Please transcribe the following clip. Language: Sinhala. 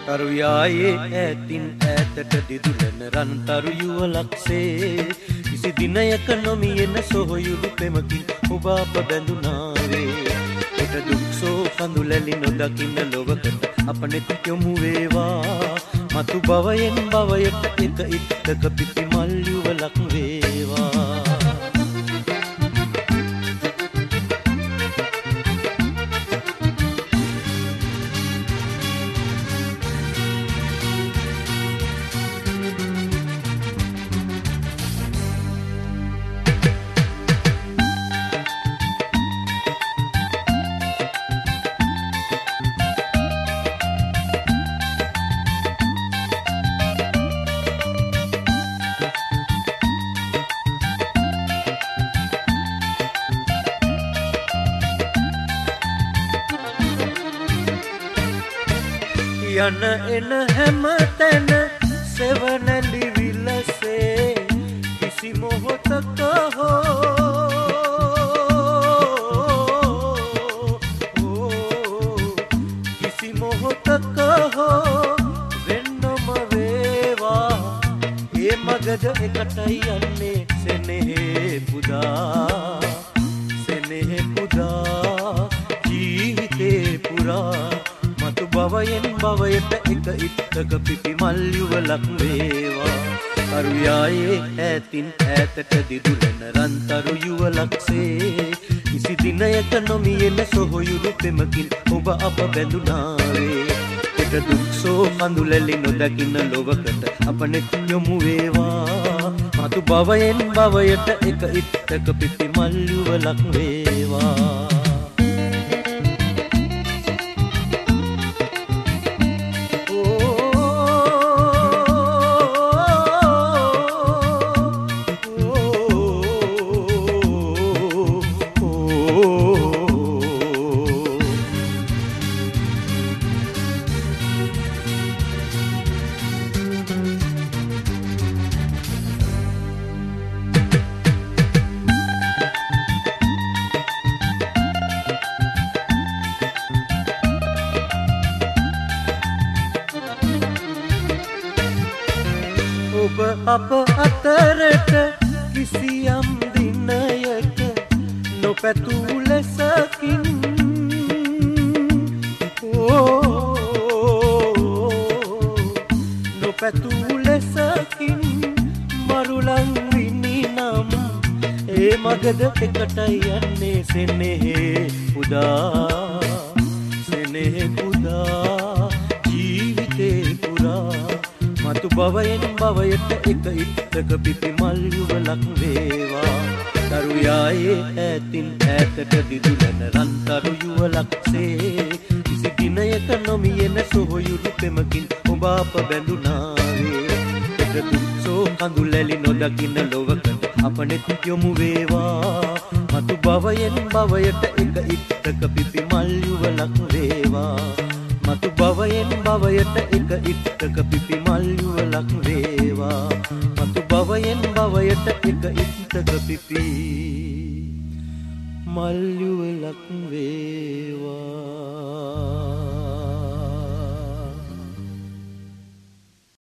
තරුයායේ ඈතින් ඈතට දිදුලන රන්තරු යුවලක්සේ කිසි දිනයක නොමියෙන සොහොයුරු පෙමකින් ඔබ අප බැඳුනාවේ හෙට දුක්සෝ කඳුලැලි නොදකින්න ලොවකට අප නෙත් යොමු වේවා මතු භවයෙන් භවයට එක ඉත්තක පිපි මල් යුවලක් වේවා යන එන හැම තැන සෙවණැලි විලසේ කිසි මොහොතක කිසි මොහොතක වෙන්නම වේවා ඒ මගද එකටයි යන්නේ සෙනෙහේ පුදා ජීවිතේ පුරා මතු භවයෙන් භවයට එක ඉත්තක පිපි මල් යුවලක් වේවා අරුයායේ ඈතින් ඈතට දිදුලන රන්තරු යුවලක්සේ කිසි දිනයක නොමියෙන සොහොයුරු පෙමකින් ඔබ අප බැඳුනාවේ හෙට දුක්සෝ කඳුලැලි නොදකින්න ලොවකට අප නෙත් යොමු වේවා මතු භවයෙන් භවයට එක ඉත්තක පිපි මල් යුවලක් වේවා ඔබ අප අතරට කිසියම් දිනයක නොපැතූ ලෙසකින් නොපැතූ ලෙසකින් මරුලන් විනි නම් ඒ මගද එකටයි යන්නේ සෙනෙහේ පුදා ජීවිතේ පුරා මතු භවයෙන් භවයට එක ඉත්තක පිපි මල් යුවලක් වේවා තරුයායේ ඈතින් ඈතට දිදුලන රන්තරු යුවලක්සේ කිසි දිනයක නොමියෙන සොහොයුරු පෙමකින් ඔබ අප බැඳුනාවේ හෙට දුක්සෝ කඳුලැලි නොදකින්න ලොවකට අප නෙත් යොමු වේවා මතු භවයෙන් භවයට එක ඉත්තක පිපි මල් යුවලක් වේවා මතු භවයෙන් භවයට එක ඉත්තක පිපි මල් යුවලක් වේවා මතු භවයෙන් භවයට එක ඉත්තක පිපි මල් යුවලක් වේවා